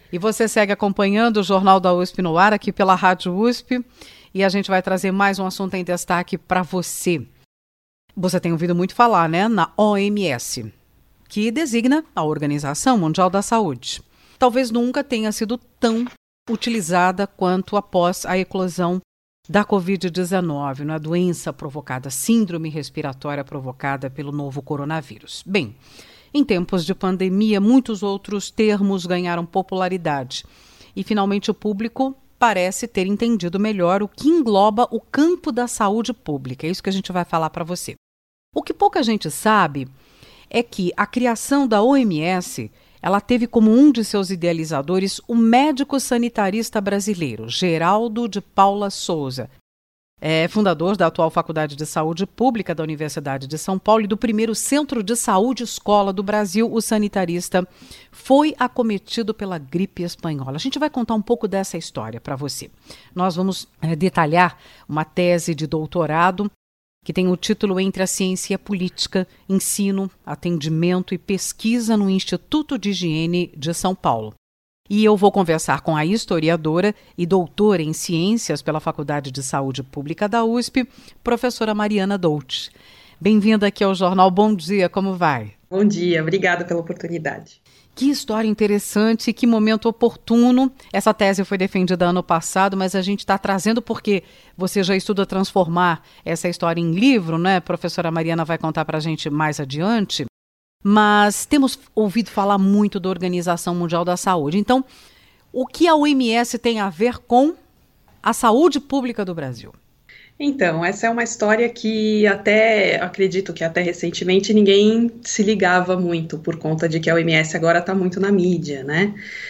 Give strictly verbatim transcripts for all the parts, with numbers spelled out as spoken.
E você segue acompanhando o Jornal da U S P no ar, aqui pela Rádio U S P, e a gente vai trazer mais um assunto em destaque para você. Você tem ouvido muito falar, né, na O M S, que designa a Organização Mundial da Saúde. Talvez nunca tenha sido tão utilizada quanto após a eclosão da covid dezenove, a doença provocada, síndrome respiratória provocada pelo novo coronavírus. Bem, em tempos de pandemia, muitos outros termos ganharam popularidade e, finalmente, o público parece ter entendido melhor o que engloba o campo da saúde pública. É isso que a gente vai falar para você. O que pouca gente sabe é que a criação da O M S, ela teve como um de seus idealizadores o médico sanitarista brasileiro, Geraldo de Paula Souza. É fundador da atual Faculdade de Saúde Pública da Universidade de São Paulo e do primeiro Centro de Saúde Escola do Brasil, o sanitarista foi acometido pela gripe espanhola. A gente vai contar um pouco dessa história para você. Nós vamos é, detalhar uma tese de doutorado que tem o título Entre a Ciência e a Política, Ensino, Atendimento e Pesquisa no Instituto de Higiene de São Paulo. E eu vou conversar com a historiadora e doutora em Ciências pela Faculdade de Saúde Pública da U S P, professora Mariana Dolce. Bem-vinda aqui ao Jornal. Bom dia, como vai? Bom dia, obrigada pela oportunidade. Que história interessante, que momento oportuno. Essa tese foi defendida ano passado, mas a gente está trazendo porque você já estuda transformar essa história em livro, né? A professora Mariana vai contar para a gente mais adiante. Mas temos ouvido falar muito da Organização Mundial da Saúde. Então, o que a O M S tem a ver com a saúde pública do Brasil? Então, essa é uma história que até, acredito que até recentemente ninguém se ligava muito, por conta de que a O M S agora está muito na mídia, né?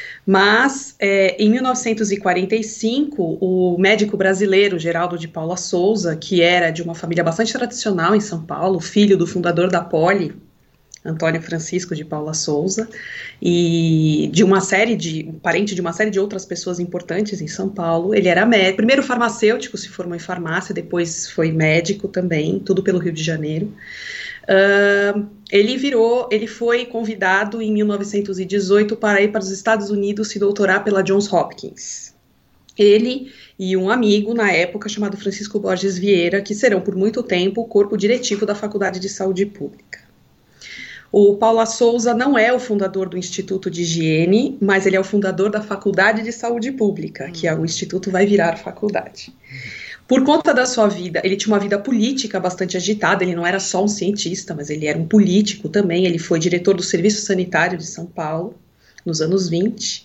Mas, é, em mil novecentos e quarenta e cinco, o médico brasileiro Geraldo de Paula Souza, que era de uma família bastante tradicional em São Paulo, filho do fundador da Poli, Antônio Francisco de Paula Souza, e de uma série de, parente de uma série de outras pessoas importantes em São Paulo. Ele era médico, primeiro farmacêutico, se formou em farmácia, depois foi médico também, tudo pelo Rio de Janeiro. Uh, ele virou, ele foi convidado em mil novecentos e dezoito para ir para os Estados Unidos se doutorar pela Johns Hopkins. Ele e um amigo, na época, chamado Francisco Borges Vieira, que serão por muito tempo o corpo diretivo da Faculdade de Saúde Pública. O Paula Souza não é o fundador do Instituto de Higiene, mas ele é o fundador da Faculdade de Saúde Pública, que é o Instituto vai virar faculdade. Por conta da sua vida, ele tinha uma vida política bastante agitada, ele não era só um cientista, mas ele era um político também, ele foi diretor do Serviço Sanitário de São Paulo, nos anos vinte.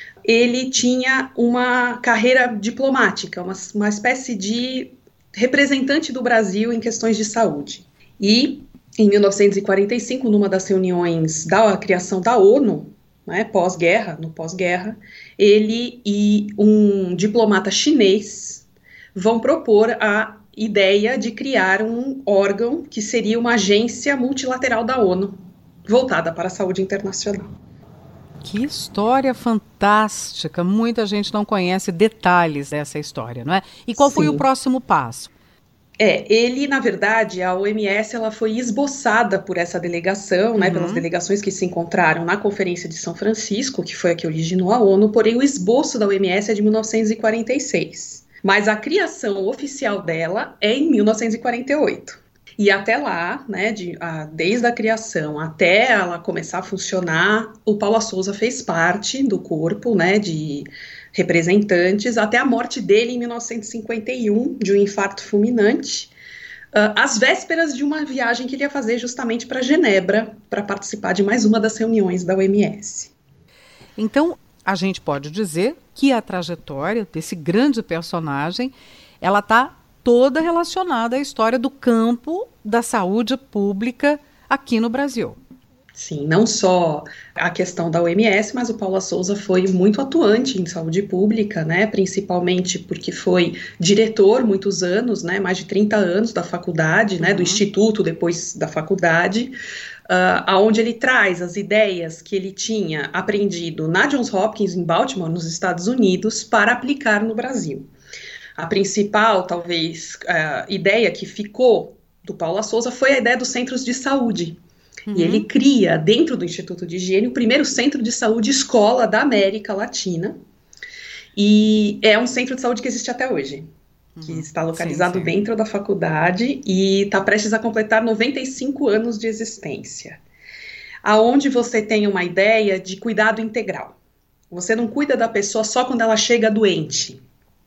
Ele tinha uma carreira diplomática, uma, uma espécie de representante do Brasil em questões de saúde. E em mil novecentos e quarenta e cinco, numa das reuniões da criação da ONU, né, pós-guerra, no pós-guerra, ele e um diplomata chinês vão propor a ideia de criar um órgão que seria uma agência multilateral da ONU, voltada para a saúde internacional. Que história fantástica! Muita gente não conhece detalhes dessa história, não é? E qual Sim. foi o próximo passo? É, ele, na verdade, a O M S ela foi esboçada por essa delegação, né, uhum. pelas delegações que se encontraram na Conferência de São Francisco, que foi a que originou a ONU, porém o esboço da O M S é de mil novecentos e quarenta e seis. Mas a criação oficial dela é em mil novecentos e quarenta e oito. E até lá, né, de, a, desde a criação até ela começar a funcionar, o Paula Souza fez parte do corpo, né, de representantes, até a morte dele em mil novecentos e cinquenta e um, de um infarto fulminante, uh, às vésperas de uma viagem que ele ia fazer justamente para Genebra, para participar de mais uma das reuniões da O M S. Então, a gente pode dizer que a trajetória desse grande personagem, ela está toda relacionada à história do campo da saúde pública aqui no Brasil. Sim, não só a questão da O M S, mas o Paula Souza foi muito atuante em saúde pública, né, principalmente porque foi diretor muitos anos, né, mais de trinta anos da faculdade, uhum. né, do instituto, depois da faculdade, uh, aonde ele traz as ideias que ele tinha aprendido na Johns Hopkins, em Baltimore, nos Estados Unidos, para aplicar no Brasil. A principal, talvez, uh, ideia que ficou do Paula Souza foi a ideia dos centros de saúde. Uhum. E ele cria, dentro do Instituto de Higiene, o primeiro centro de saúde escola da América Latina. E é um centro de saúde que existe até hoje, que uhum. está localizado sim, sim. dentro da faculdade e está prestes a completar noventa e cinco anos de existência. Aonde você tem uma ideia de cuidado integral. Você não cuida da pessoa só quando ela chega doente.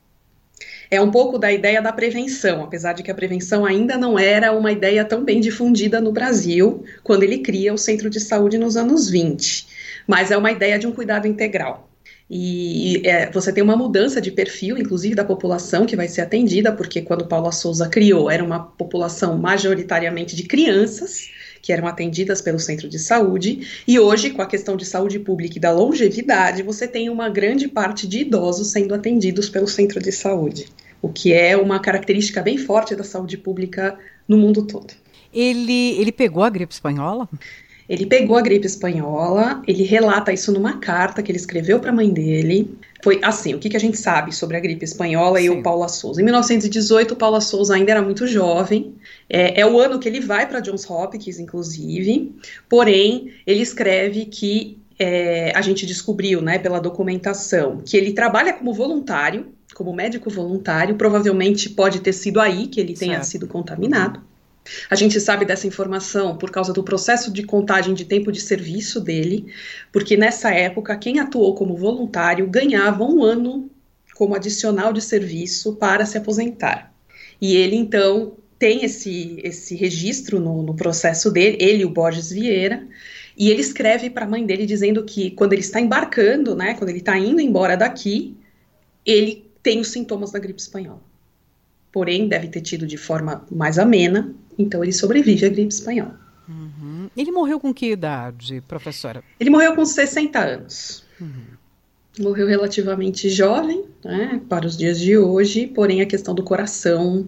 É um pouco da ideia da prevenção, apesar de que a prevenção ainda não era uma ideia tão bem difundida no Brasil, quando ele cria o centro de saúde nos anos vinte. Mas é uma ideia de um cuidado integral. E é, você tem uma mudança de perfil, inclusive da população que vai ser atendida, porque quando Paula Souza criou, era uma população majoritariamente de crianças, que eram atendidas pelo centro de saúde, e hoje, com a questão de saúde pública e da longevidade, você tem uma grande parte de idosos sendo atendidos pelo centro de saúde, o que é uma característica bem forte da saúde pública no mundo todo. Ele, ele pegou a gripe espanhola? Ele pegou a gripe espanhola, ele relata isso numa carta que ele escreveu para a mãe dele. Foi assim, o que, que a gente sabe sobre a gripe espanhola Sim. e o Paula Souza? Em mil novecentos e dezoito, o Paula Souza ainda era muito jovem, é, é o ano que ele vai para Johns Hopkins, inclusive, porém, ele escreve que é, a gente descobriu, né, pela documentação, que ele trabalha como voluntário, como médico voluntário, provavelmente pode ter sido aí que ele tenha certo. sido contaminado. A gente sabe dessa informação por causa do processo de contagem de tempo de serviço dele, porque nessa época quem atuou como voluntário ganhava um ano como adicional de serviço para se aposentar. E ele então tem esse, esse registro no, no processo dele, ele e o Borges Vieira, e ele escreve para a mãe dele dizendo que quando ele está embarcando, né, quando ele está indo embora daqui, ele tem os sintomas da gripe espanhola. Porém, deve ter tido de forma mais amena, então ele sobrevive à gripe espanhola. Uhum. Ele morreu com que idade, professora? Ele morreu com sessenta anos. Uhum. Morreu relativamente jovem, né, para os dias de hoje, porém a questão do coração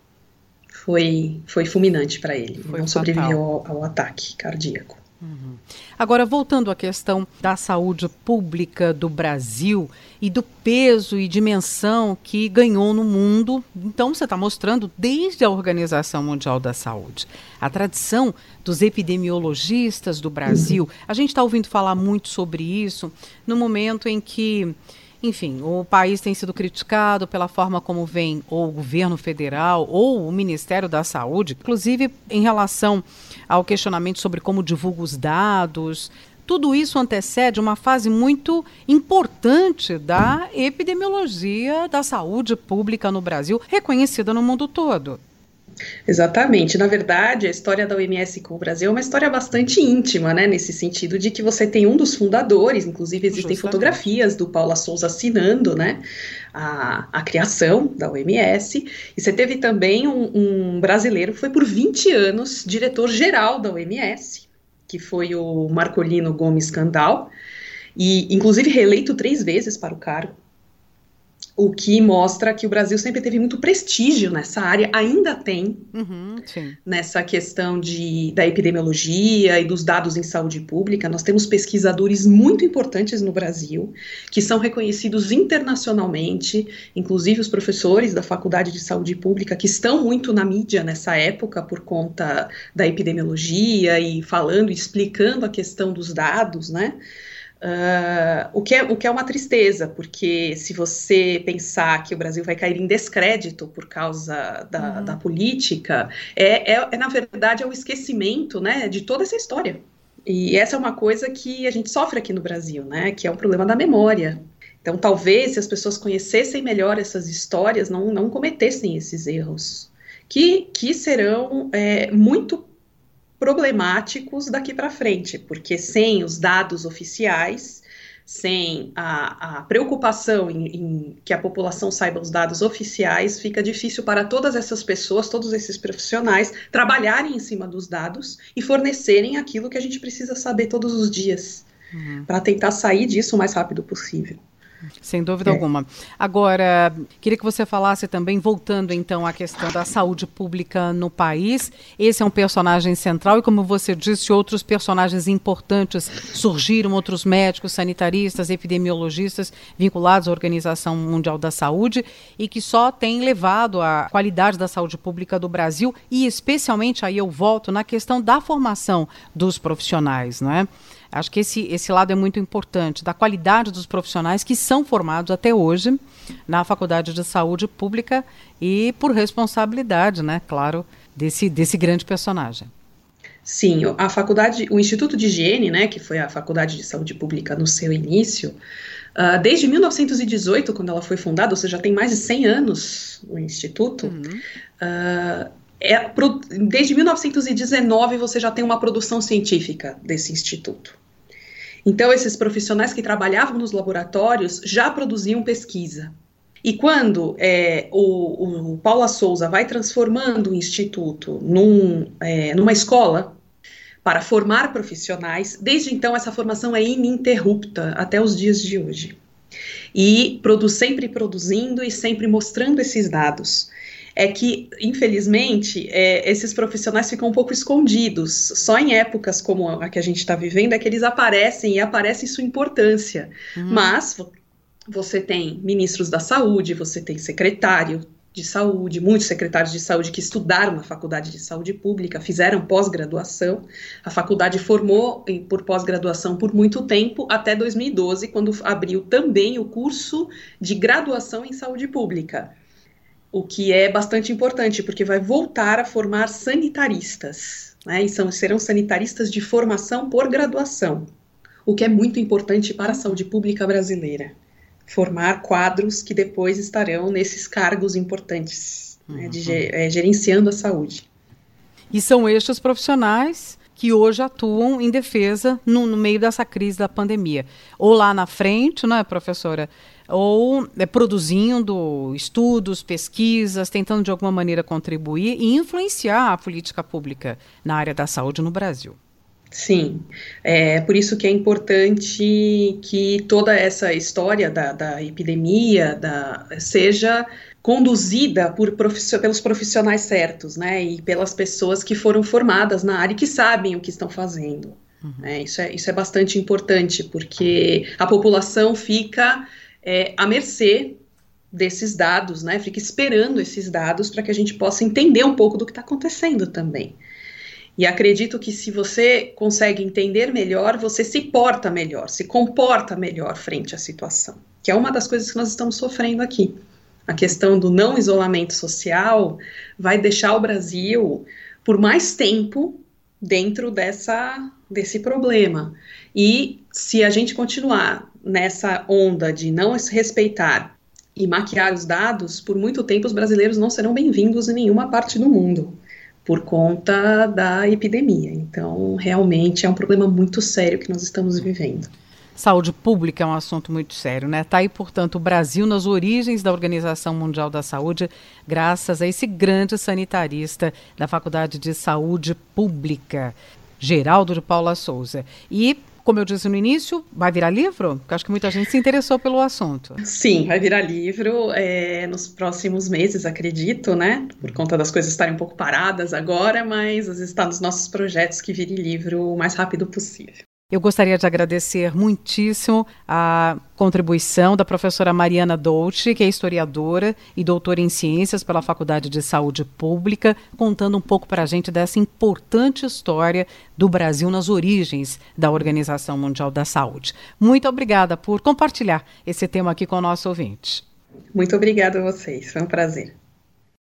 foi, foi fulminante para ele. Foi Não sobreviveu ao, ao ataque cardíaco. Uhum. Agora, voltando à questão da saúde pública do Brasil e do peso e dimensão que ganhou no mundo, então você está mostrando desde a Organização Mundial da Saúde, a tradição dos epidemiologistas do Brasil. Uhum. A gente está ouvindo falar muito sobre isso no momento em que, enfim, o país tem sido criticado pela forma como vem ou o governo federal ou o Ministério da Saúde, inclusive em relação ao questionamento sobre como divulga os dados. Tudo isso antecede uma fase muito importante da epidemiologia da saúde pública no Brasil, reconhecida no mundo todo. Exatamente. Na verdade, a história da O M S com o Brasil é uma história bastante íntima, né? Nesse sentido de que você tem um dos fundadores, inclusive existem Justamente. fotografias do Paula Souza assinando, né, a, a criação da O M S, e você teve também um, um brasileiro que foi por vinte anos diretor-geral da O M S, que foi o Marcolino Gomes Candal, e inclusive reeleito três vezes para o cargo. O que mostra que o Brasil sempre teve muito prestígio nessa área, ainda tem, uhum, nessa questão de, da epidemiologia e dos dados em saúde pública. Nós temos pesquisadores muito importantes no Brasil, que são reconhecidos internacionalmente, inclusive os professores da Faculdade de Saúde Pública, que estão muito na mídia nessa época por conta da epidemiologia e falando e explicando a questão dos dados, né? Uh, o, que é, o que é uma tristeza, porque se você pensar que o Brasil vai cair em descrédito por causa da, uhum. da política, é, é, é na verdade é o esquecimento, né, de toda essa história. E essa é uma coisa que a gente sofre aqui no Brasil, né, que é um problema da memória. Então talvez se as pessoas conhecessem melhor essas histórias, não, não cometessem esses erros, que, que serão é, muito problemáticos daqui para frente, porque sem os dados oficiais, sem a, a preocupação em, em que a população saiba os dados oficiais, fica difícil para todas essas pessoas, todos esses profissionais, trabalharem em cima dos dados e fornecerem aquilo que a gente precisa saber todos os dias, uhum. para tentar sair disso o mais rápido possível. Sem dúvida é. alguma. Agora, queria que você falasse também, voltando então à questão da saúde pública no país. Esse é um personagem central e, como você disse, outros personagens importantes surgiram, outros médicos, sanitaristas, epidemiologistas vinculados à Organização Mundial da Saúde e que só têm levado a qualidade da saúde pública do Brasil e, especialmente, aí eu volto na questão da formação dos profissionais, não é? Acho que esse, esse lado é muito importante, da qualidade dos profissionais que são formados até hoje na Faculdade de Saúde Pública e por responsabilidade, né, claro, desse, desse grande personagem. Sim, a faculdade, o Instituto de Higiene, né, que foi a Faculdade de Saúde Pública no seu início, uh, desde mil novecentos e dezoito, quando ela foi fundada, ou seja, já tem mais de cem anos o Instituto, uhum. uh, é, desde mil novecentos e dezenove você já tem uma produção científica desse instituto. Então, esses profissionais que trabalhavam nos laboratórios já produziam pesquisa. E quando é, o, o Paula Souza vai transformando o instituto num, é, numa escola para formar profissionais, desde então essa formação é ininterrupta até os dias de hoje. E produz, sempre produzindo e sempre mostrando esses dados. É que, infelizmente, é, esses profissionais ficam um pouco escondidos. Só em épocas como a que a gente está vivendo é que eles aparecem e aparece sua importância. Uhum. Mas você tem ministros da saúde, você tem secretário de saúde, muitos secretários de saúde que estudaram na Faculdade de Saúde Pública, fizeram pós-graduação. A faculdade formou por pós-graduação por muito tempo, até dois mil e doze, quando abriu também o curso de graduação em saúde pública. O que é bastante importante, porque vai voltar a formar sanitaristas, né, e são, serão sanitaristas de formação por graduação, o que é muito importante para a saúde pública brasileira, formar quadros que depois estarão nesses cargos importantes, uhum. né, de, é, gerenciando a saúde. E são estes profissionais que hoje atuam em defesa no, no meio dessa crise da pandemia, ou lá na frente, né, professora, ou é, produzindo estudos, pesquisas, tentando de alguma maneira contribuir e influenciar a política pública na área da saúde no Brasil. Sim, é por isso que é importante que toda essa história da, da epidemia da, seja conduzida por profissio- pelos profissionais certos, né, e pelas pessoas que foram formadas na área e que sabem o que estão fazendo. Uhum. É, isso, é, isso é bastante importante, porque a população fica é, à mercê desses dados, né, fica esperando esses dados para que a gente possa entender um pouco do que está acontecendo também. E acredito que se você consegue entender melhor, você se porta melhor, se comporta melhor frente à situação, que é uma das coisas que nós estamos sofrendo aqui. A questão do não isolamento social vai deixar o Brasil por mais tempo dentro dessa, desse problema. E se a gente continuar nessa onda de não se respeitar e maquiar os dados, por muito tempo os brasileiros não serão bem-vindos em nenhuma parte do mundo, por conta da epidemia. Então, realmente é um problema muito sério que nós estamos vivendo. Saúde pública é um assunto muito sério, né? Está aí, portanto, o Brasil nas origens da Organização Mundial da Saúde, graças a esse grande sanitarista da Faculdade de Saúde Pública, Geraldo de Paula Souza. E, como eu disse no início, vai virar livro? Porque acho que muita gente se interessou pelo assunto. Sim, vai virar livro é, nos próximos meses, acredito, né? Por conta das coisas estarem um pouco paradas agora, mas está nos nossos projetos que vire livro o mais rápido possível. Eu gostaria de agradecer muitíssimo a contribuição da professora Mariana Dolce, que é historiadora e doutora em ciências pela Faculdade de Saúde Pública, contando um pouco para a gente dessa importante história do Brasil nas origens da Organização Mundial da Saúde. Muito obrigada por compartilhar esse tema aqui com o nosso ouvinte. Muito obrigada a vocês, foi um prazer.